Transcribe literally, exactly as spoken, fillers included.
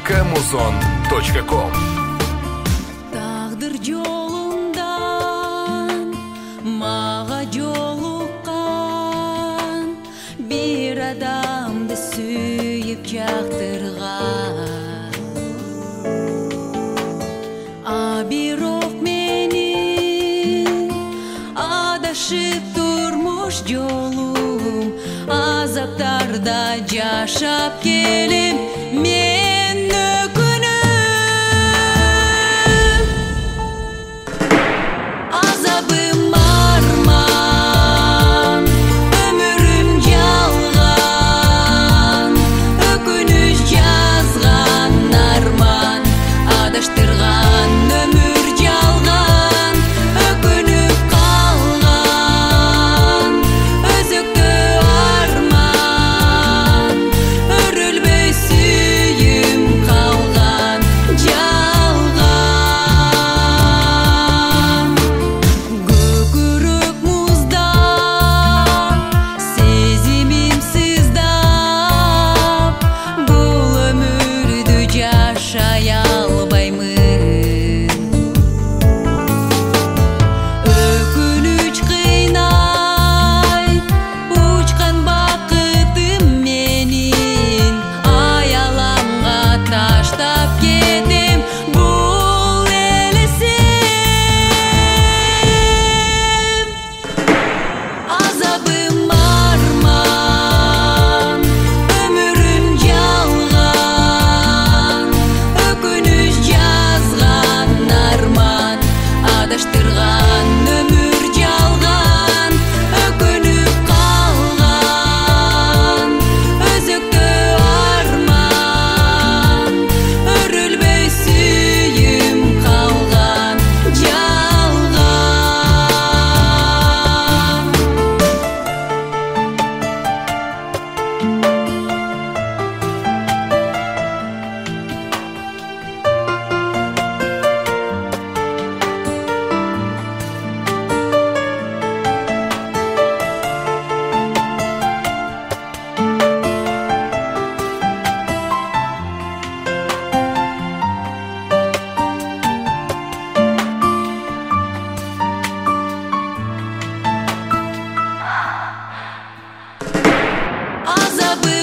кэмузон точка ком. Тағдыр жолундан маға жолыққан бір адамды сүйіп жақтырған, а бирок менің адашып турмуш жолум, азаптарда жашап келем мен өкүнүп. Азабым арман, өмүрүм жалган, өкүнүч жазган арман, адаштырган өмүр жалган, өкүнүп калган өзөктө арман, өрүлбөй сүйүм калган жалган. Көкүрөк музда сезимим сыздап, бул өмүрдү жашай албаймын. Өкүнүч кыйнай учкан бакытым менин, аяламга таштап кетем бул эле сен. Азабым арман, өмүрүм жалган, өкүнүч жазган арман, адаштырган өмүр жалган, өкүнүп калган өзөктө арман, өрүлбөй сүйүм калган жалган. Азабым